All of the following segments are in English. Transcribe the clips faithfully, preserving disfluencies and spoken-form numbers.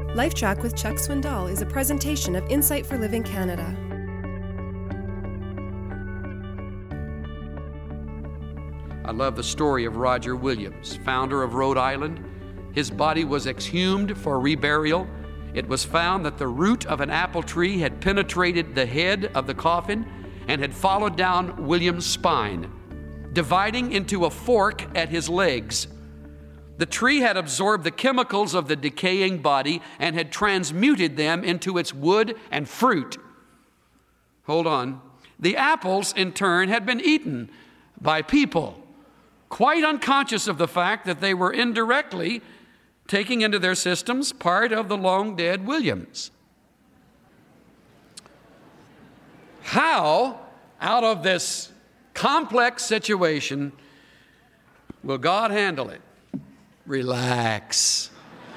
LifeTrack with Chuck Swindoll is a presentation of Insight for Living Canada. I love the story of Roger Williams, founder of Rhode Island. His body was exhumed for reburial. It was found that the root of an apple tree had penetrated the head of the coffin and had followed down Williams' spine, dividing into a fork at his legs. The tree had absorbed the chemicals of the decaying body and had transmuted them into its wood and fruit. Hold on. The apples, in turn, had been eaten by people, quite unconscious of the fact that they were indirectly taking into their systems part of the long-dead Williams. How, out of this complex situation, will God handle it? Relax.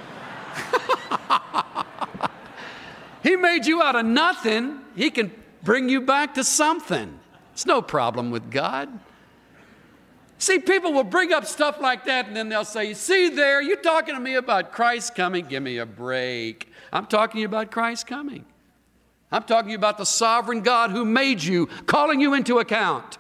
He made you out of nothing. He can bring you back to something. It's no problem with God. See, people will bring up stuff like that and then they'll say, see there, you're talking to me about Christ coming. Give me a break. I'm talking to you about Christ coming. I'm talking to you about the sovereign God who made you, calling you into account.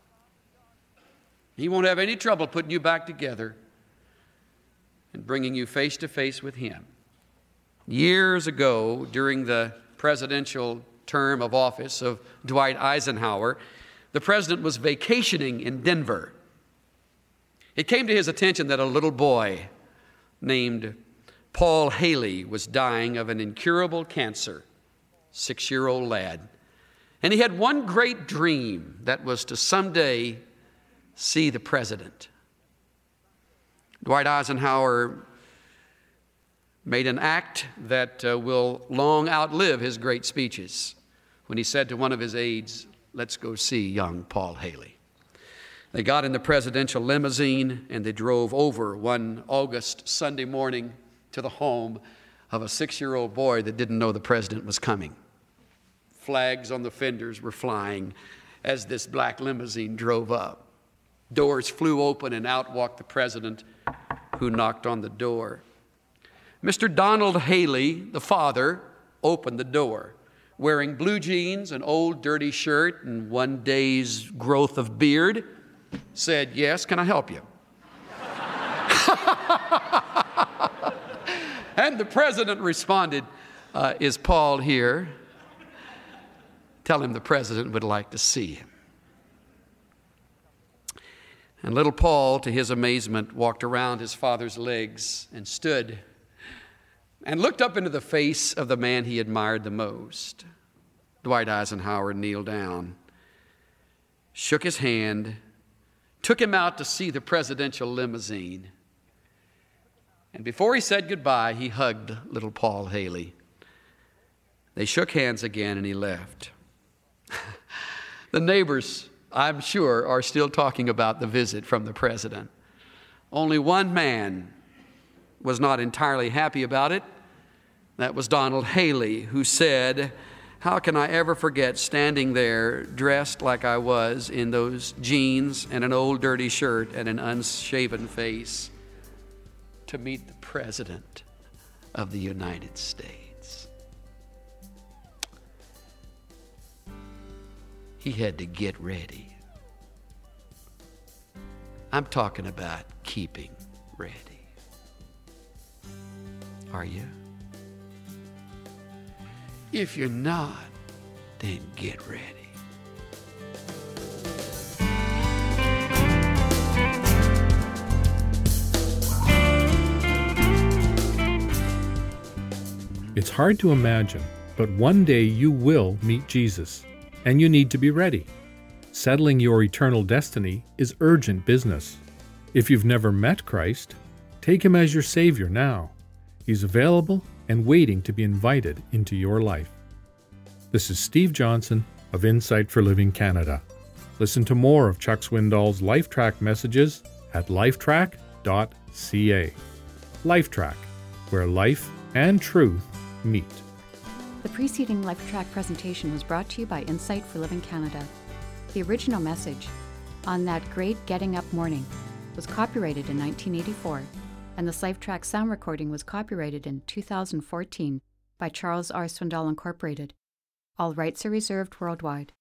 He won't have any trouble putting you back together and bringing you face to face with Him. Years ago, during the presidential term of office of Dwight Eisenhower, the president was vacationing in Denver. It came to his attention that a little boy named Paul Haley was dying of an incurable cancer, six-year-old lad. And he had one great dream, that was to someday see the president. Dwight Eisenhower made an act that uh, will long outlive his great speeches when he said to one of his aides, let's go see young Paul Haley. They got in the presidential limousine and they drove over one August Sunday morning to the home of a six-year-old boy that didn't know the president was coming. Flags on the fenders were flying as this black limousine drove up. Doors flew open and out walked the president, who knocked on the door. Mister Donald Haley, the father, opened the door, wearing blue jeans, an old dirty shirt, and one day's growth of beard, said, yes, can I help you? And the president responded, uh, is Paul here? Tell him the president would like to see him. And little Paul, to his amazement, walked around his father's legs and stood and looked up into the face of the man he admired the most. Dwight Eisenhower kneeled down, shook his hand, took him out to see the presidential limousine. And before he said goodbye, he hugged little Paul Haley. They shook hands again and he left. The neighbors, I'm sure, are still talking about the visit from the president. Only one man was not entirely happy about it. That was Donald Haley, who said, how can I ever forget standing there dressed like I was in those jeans and an old dirty shirt and an unshaven face to meet the President of the United States. He had to get ready. I'm talking about keeping ready. Are you? If you're not, then get ready. It's hard to imagine, but one day you will meet Jesus, and you need to be ready. Settling your eternal destiny is urgent business. If you've never met Christ, take Him as your Savior now. He's available and waiting to be invited into your life. This is Steve Johnson of Insight for Living Canada. Listen to more of Chuck Swindoll's LifeTrack messages at lifetrack dot c a. LifeTrack, where life and truth meet. The preceding LifeTrack presentation was brought to you by Insight for Living Canada. The original message, On That Great Getting Up Morning, was copyrighted in nineteen eighty-four and this LifeTrack sound recording was copyrighted in two thousand fourteen by Charles R. Swindoll Incorporated. All rights are reserved worldwide.